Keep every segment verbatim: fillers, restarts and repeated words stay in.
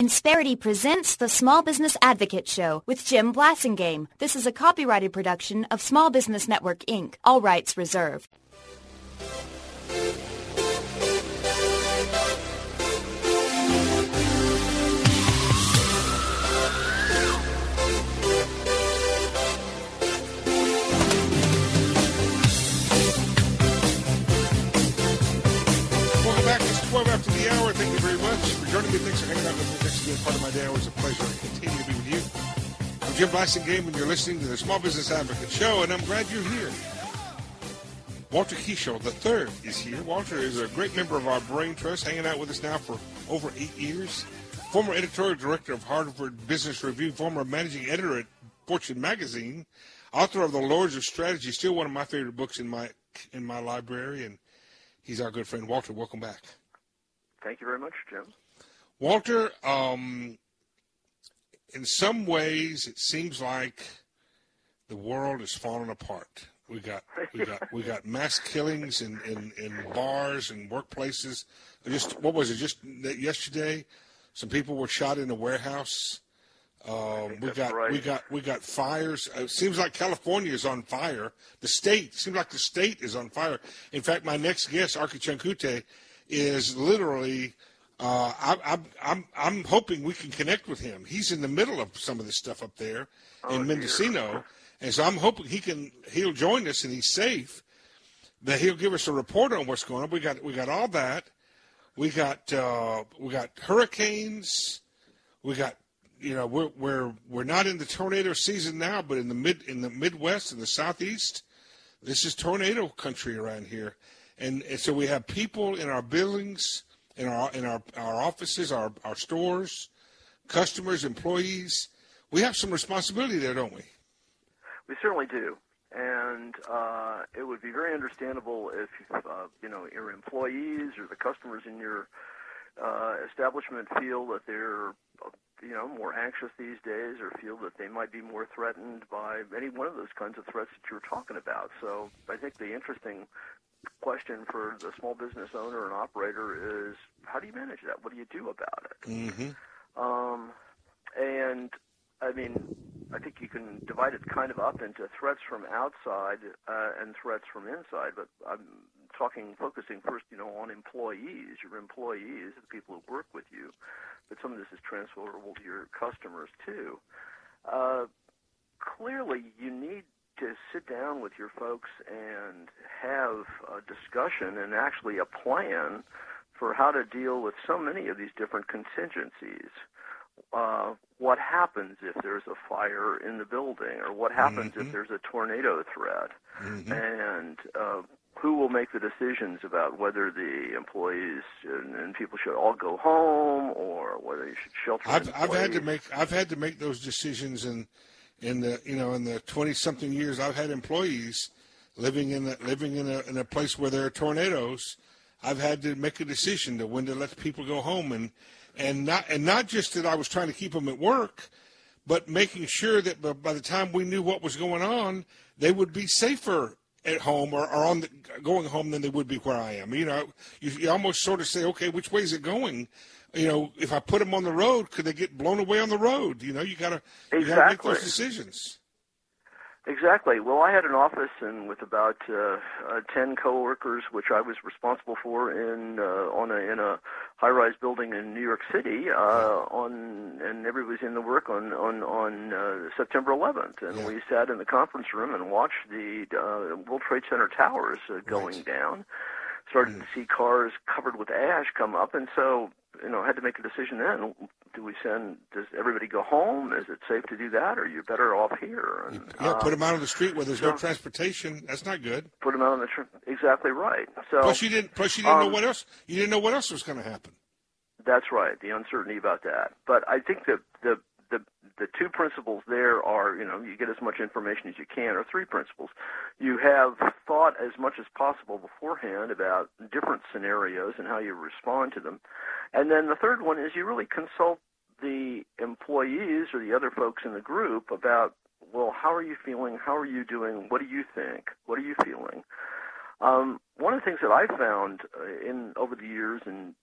Insperity presents the Small Business Advocate Show with Jim Blasingame. This is a copyrighted production of Small Business Network, Incorporated. All rights reserved. Welcome back. It's twelve after the hour. Thank you very much for joining me. Thanks for hanging out with me. Thanks for being part of my day. Always a pleasure to continue to be with you. I'm Jim Blasingame, and you're listening to the Small Business Advocate Show, and I'm glad you're here. Walter Keishel the third is here. Walter is a great member of our Brain Trust, hanging out with us now for over eight years. Former editorial director of Harvard Business Review, former managing editor at Fortune Magazine, author of The Lords of Strategy, still one of my favorite books in my in my library, and he's our good friend. Walter, welcome back. Thank you very much, Jim. Walter, um, in some ways, it seems like the world is falling apart. We got we got we got mass killings in, in, in bars and workplaces. Just what was it? Just yesterday, some people were shot in a warehouse. Um, we got right. we got we got fires. It seems like California is on fire. The state seems like the state is on fire. In fact, my next guest, Arki Chankute, is literally. Uh, I, I'm I'm I'm hoping we can connect with him. He's in the middle of some of this stuff up there oh, in Mendocino, and so I'm hoping he can he'll join us and he's safe. That he'll give us a report on what's going on. We got we got all that. We got uh, we got hurricanes. We got you know we're we're we're not in the tornado season now, but in the mid in the Midwest and the Southeast, this is tornado country around here, and, and so we have people in our buildings. In our in our, our offices, our, our stores, customers, employees, we have some responsibility there, don't we? We certainly do, and uh, it would be very understandable if uh, you know your employees or the customers in your uh, establishment feel that they're you know more anxious these days, or feel that they might be more threatened by any one of those kinds of threats that you're talking about. So I think the interesting question for the small business owner and operator is, how do you manage that? What do you do about it? Mm-hmm. Um, and, I mean, I think you can divide it kind of up into threats from outside uh, and threats from inside, but I'm talking, focusing first, you know, on employees, your employees, the people who work with you, but some of this is transferable to your customers, too. Uh, clearly, you need to sit down with your folks and have a discussion and actually a plan for how to deal with so many of these different contingencies. Uh, what happens if there's a fire in the building, or what happens mm-hmm. if there's a tornado threat, mm-hmm. and uh, who will make the decisions about whether the employees and, and people should all go home or whether you should shelter I've, in I've place. had to make I've had to make those decisions and. In the you know in the twenty something years I've had employees living in a, living in a in a place where there are tornadoes, I've had to make a decision to when to let people go home, and and not and not just that I was trying to keep them at work, but making sure that by, by the time we knew what was going on, they would be safer at home or, or on the, going home than they would be where I am. You know, you, you almost sort of say, okay, which way is it going? You know, if I put them on the road, could they get blown away on the road? You know, you gotta exactly. you gotta make those decisions. Exactly. Well, I had an office and with about uh, uh, ten coworkers, which I was responsible for in uh, on a in a high-rise building in New York City. Uh, on and everybody was in the work on on on uh, September eleventh, and yeah. we sat in the conference room and watched the uh, World Trade Center towers uh, going right. down. Started mm. to see cars covered with ash come up, and so. You know, had to make a decision then. Do we send, does everybody go home? Is it safe to do that, or you're better off here? And, yeah, uh, put them out on the street where there's so, no transportation. That's not good. Put them out on the street. Exactly right. So plus you didn't, plus you didn't um, know what else. You didn't know what else was going to happen. That's right. The uncertainty about that. But I think that the the the two principles there are, you know, you get as much information as you can, or three principles. You have thought as much as possible beforehand about different scenarios and how you respond to them. And then the third one is you really consult the employees or the other folks in the group about, well, how are you feeling? How are you doing? What do you think? What are you feeling? Um, one of the things that I found uh, in over the years in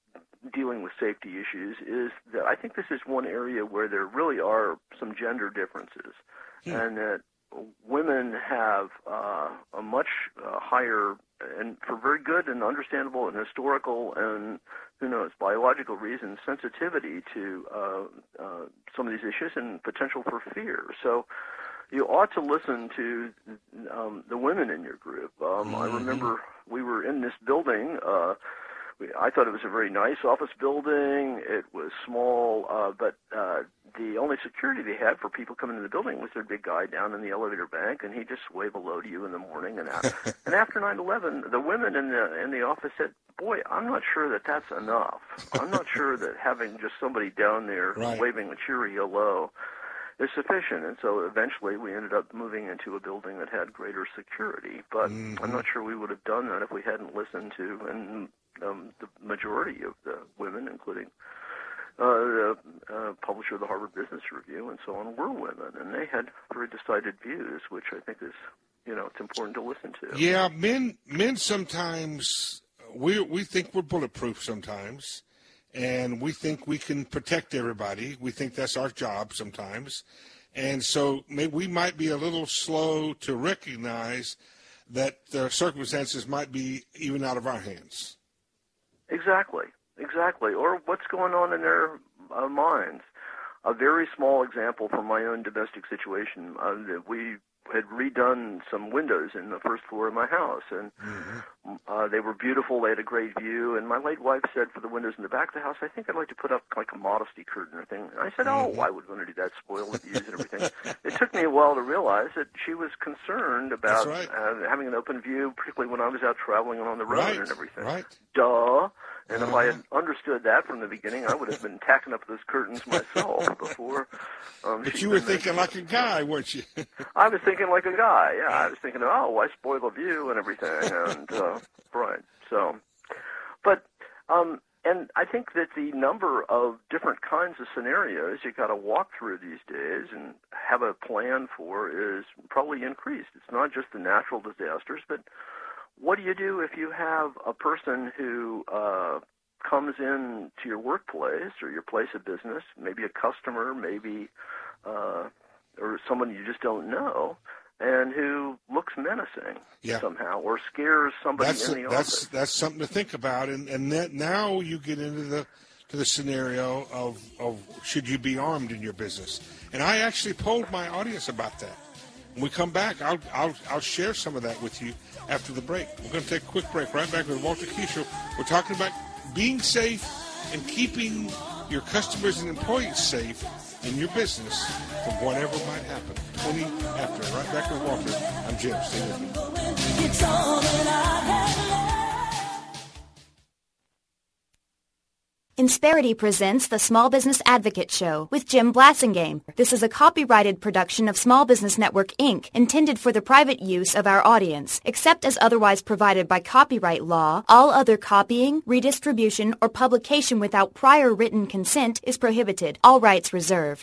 dealing with safety issues is that I think this is one area where there really are some gender differences, hmm. and that women have uh, a much uh, higher, and for very good and understandable and historical and, who knows, biological reasons, sensitivity to uh, uh, some of these issues and potential for fear. So you ought to listen to um, the women in your group. Um, mm-hmm. I remember we were in this building. Uh, we, I thought it was a very nice office building. It was small, uh, but uh, the only security they had for people coming into the building was their big guy down in the elevator bank, and he'd just wave hello to you in the morning. And, out. And after nine eleven, the women in the in the office said, boy, I'm not sure that that's enough. I'm not sure that having just somebody down there right. waving a cheery hello is sufficient. And so eventually we ended up moving into a building that had greater security. But mm-hmm. I'm not sure we would have done that if we hadn't listened to, and um, the majority of the women, including uh, the uh, publisher of the Harvard Business Review and so on, were women. And they had very decided views, which I think is, you know, it's important to listen to. Yeah, men, men sometimes, we we think we're bulletproof sometimes. And we think we can protect everybody. We think that's our job sometimes. And so maybe we might be a little slow to recognize that the circumstances might be even out of our hands. Exactly, exactly. Or what's going on in their uh, minds. A very small example from my own domestic situation. Uh, that we had redone some windows in the first floor of my house, and mm-hmm. uh, they were beautiful. They had a great view, and my late wife said for the windows in the back of the house, I think I'd like to put up like a modesty curtain or thing. And I said, mm-hmm. oh, why would we want to do that, spoil the views and everything? It took me a while to realize that she was concerned about right. uh, having an open view, particularly when I was out traveling and on the road right. and everything. Right. Duh. And uh-huh. if I had understood that from the beginning, I would have been tacking up those curtains myself before. Um, but you were thinking like a guy, weren't you? I was thinking like a guy, yeah. I was thinking, oh, why spoil the view and everything, and uh, right. So, but um, and I think that the number of different kinds of scenarios you got to walk through these days and have a plan for is probably increased. It's not just the natural disasters, but what do you do if you have a person who uh, comes in to your workplace or your place of business, maybe a customer, maybe uh, or someone you just don't know, and who looks menacing yeah. somehow or scares somebody that's in the a, that's, office? That's something to think about, and and that now you get into the to the scenario of of should you be armed in your business? And I actually polled my audience about that. When we come back, I'll I'll I'll share some of that with you after the break. We're going to take a quick break. Right back with Walter Keisel. We're talking about being safe and keeping your customers and employees safe in your business from whatever might happen. twenty after. Right back with Walter. I'm Jim. Stay with me. It's all that I have left. Insperity presents the Small Business Advocate Show with Jim Blasingame. This is a copyrighted production of Small Business Network, Incorporated, intended for the private use of our audience. Except as otherwise provided by copyright law, all other copying, redistribution, or publication without prior written consent is prohibited. All rights reserved.